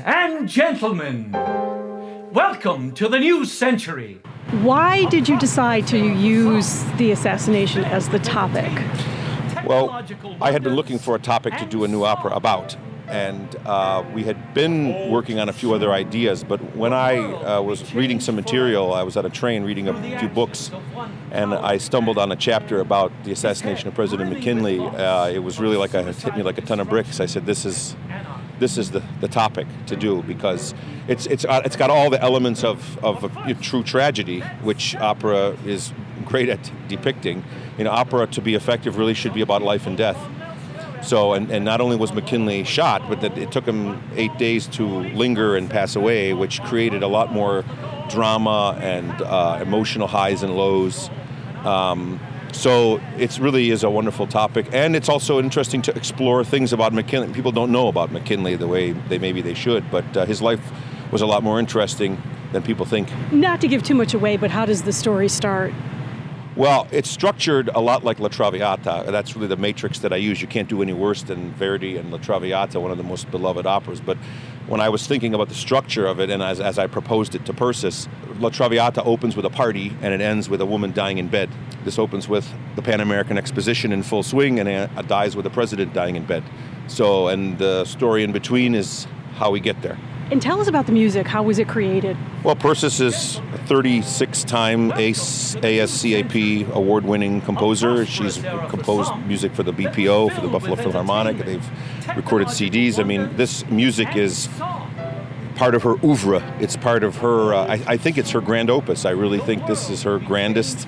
and gentlemen, welcome to the new century. Why did you decide to use the assassination as the topic? Well, I had been looking for a topic to do a new opera about, and we had been working on a few other ideas, but when I was reading some material, I was on a train reading a few books, and I stumbled on a chapter about the assassination of President McKinley. It was really like it hit me like a ton of bricks. I said, this is the topic to do, because it's got all the elements of a true tragedy, which opera is great at depicting. You know, opera, to be effective, really should be about life and death. So, and not only was McKinley shot, but that it took him 8 days to linger and pass away, which created a lot more drama and emotional highs and lows. So it really is a wonderful topic, and it's also interesting to explore things about McKinley. People don't know about McKinley the way they should, but his life was a lot more interesting than people think. Not to give too much away, but how does the story start? Well, it's structured a lot like La Traviata. That's really the matrix that I use. You can't do any worse than Verdi and La Traviata, one of the most beloved operas. But when I was thinking about the structure of it, and as I proposed it to Persis, La Traviata opens with a party and it ends with a woman dying in bed. This opens with the Pan American Exposition in full swing, and it dies with the president dying in bed. So, and the story in between is how we get there. And tell us about the music. How was it created? Well, Persis is a 36-time ASCAP award-winning composer. She's composed music for the BPO, for the Buffalo Philharmonic. They've recorded CDs. I mean, this music is part of her oeuvre. It's part of her, I think it's her grand opus. I really think this is her greatest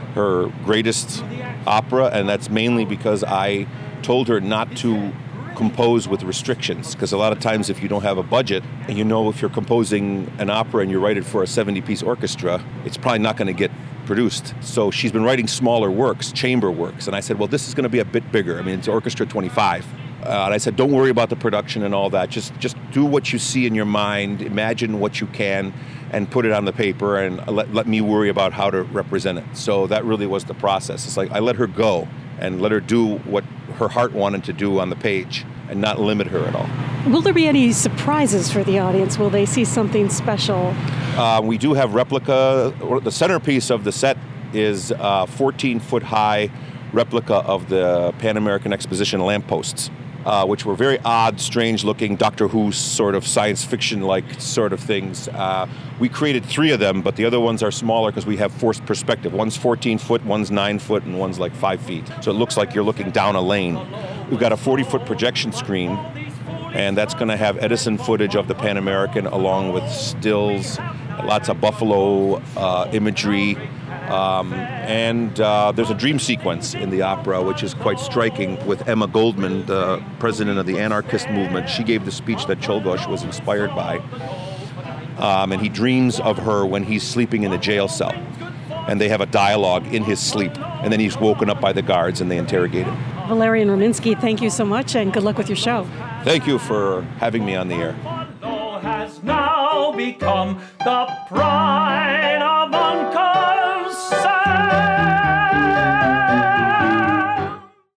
opera, and that's mainly because I told her not to compose with restrictions, because a lot of times if you don't have a budget, and you know if you're composing an opera and you write it for a 70-piece orchestra, it's probably not going to get produced. So she's been writing smaller works, chamber works, and I said, well, this is going to be a bit bigger. I mean, it's Orchestra 25. And I said, don't worry about the production and all that. Just do what you see in your mind, imagine what you can, and put it on the paper, and let me worry about how to represent it. So that really was the process. It's like I let her go and let her do what her heart wanted to do on the page and not limit her at all. Will there be any surprises for the audience? Will they see something special? We do have replica. The centerpiece of the set is a 14-foot-high replica of the Pan American Exposition lampposts, which were very odd, strange-looking Doctor Who sort of science fiction-like sort of things. We created 3 of them, but the other ones are smaller because we have forced perspective. One's 14 foot, one's 9 foot, and one's like 5 feet. So it looks like you're looking down a lane. We've got a 40-foot projection screen, and that's going to have Edison footage of the Pan American along with stills, lots of buffalo imagery. And there's a dream sequence in the opera, which is quite striking, with Emma Goldman, the president of the anarchist movement. She gave the speech that Czolgosz was inspired by. And he dreams of her when he's sleeping in a jail cell. And they have a dialogue in his sleep. And then he's woken up by the guards and they interrogate him. Valerian Rominsky, thank you so much, and good luck with your show. Thank you for having me on the air. Has now become the pride of Uncle Sam.